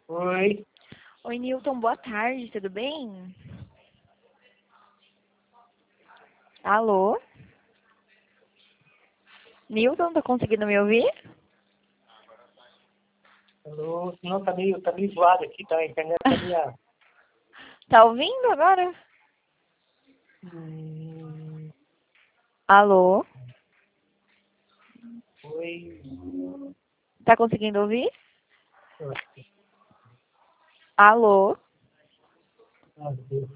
Oi, Oi, Newton, boa tarde, tudo bem? Alô? Newton, tá conseguindo me ouvir? alô. Não, tá meio zoado aqui, tá? A internet tá meio... Tá ouvindo agora? Hum, Alô? oi. Tá conseguindo ouvir? Ah, Alô? Deus,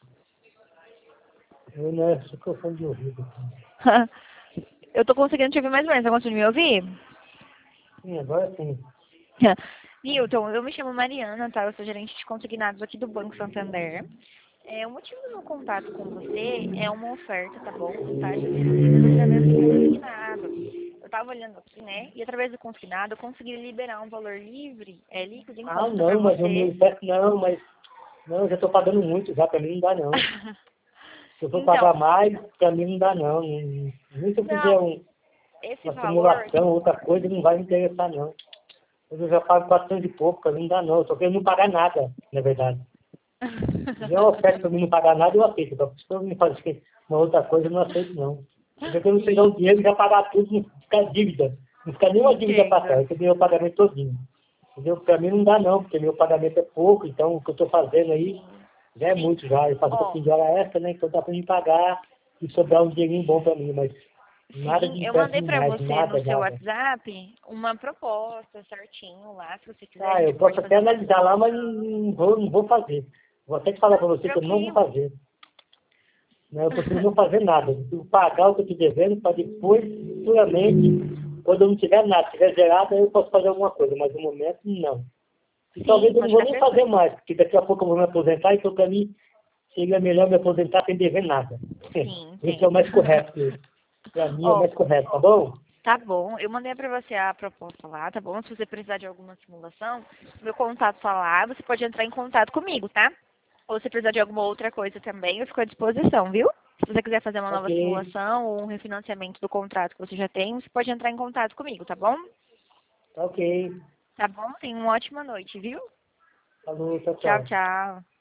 eu não é microfone de ouvido. Eu tô conseguindo te ouvir mais ou menos, tá conseguindo me ouvir? Sim, agora sim. Newton, eu me chamo Mariana, tá? Eu sou gerente de consignados aqui do Banco Santander. O motivo do meu contato com você é uma oferta, tá bom? Com taxas reduzidas através do consignado. Eu tava olhando aqui, né? E através do consignado eu consegui liberar um valor livre, líquido em Ah, conta pra não, mas o meu você. IPEC não, mas... Não, eu já tô pagando muito já, pra mim não dá não. Se eu for pagar Então, mais, pra mim não dá não. Nem se eu fizer não, esse uma valor, simulação, outra coisa, não vai me interessar não. Eu já pago 400 e pouco, pra mim não dá não. Eu só quero não pagar nada, na verdade. Se vier uma oferta para mim não pagar nada, eu aceito. Então, se eu me fazer uma outra coisa, eu não aceito, não. Porque eu não pegar o dinheiro e já pagar tudo, não ficar dívida. Não ficar nenhuma dívida para trás. entendo. Eu tenho o pagamento todinho. Entendeu? Para mim não dá, não, porque meu pagamento é pouco. Então, o que eu estou fazendo aí Sim, já é sim. muito já. Eu faço um Ó, pouquinho de hora extra, né? Então dá para me pagar e sobrar um dinheirinho bom para mim. Mas nada sim, de eu empréstimo mandei pra mais, você no nada, seu nada. WhatsApp uma proposta certinho lá, se você quiser, a Ah, gente eu pode posso até fazer uma analisar lá, mas simulação. não vou fazer. Vou até te falar para Não, você que eu não vou tranquilo. fazer. Né? Eu prefiro não fazer nada. Eu prefiro pagar o que eu estou devendo para depois, futuramente, quando eu não tiver nada, tiver zerado, aí eu posso fazer alguma coisa. Mas no momento, não. E talvez Sim, eu não pode vou ficar nem fazer tranquilo. mais, porque daqui a pouco eu vou me aposentar, então para mim seria melhor me aposentar sem dever nada. Sim, Esse é o entendo. mais correto. Para mim é o Ó, mais correto, tá bom? tá bom, eu mandei pra você a proposta lá, tá bom? Se você precisar de alguma simulação, meu contato tá lá, você pode entrar em contato comigo, tá? Ou se precisar de alguma outra coisa também, eu fico à disposição, viu? Se você quiser fazer uma Ok, nova simulação ou um refinanciamento do contrato que você já tem, você pode entrar em contato comigo, tá bom? tá ok. Tá bom? Tenha uma ótima noite, viu? Falou, tchau, Tchau, tchau. tchau.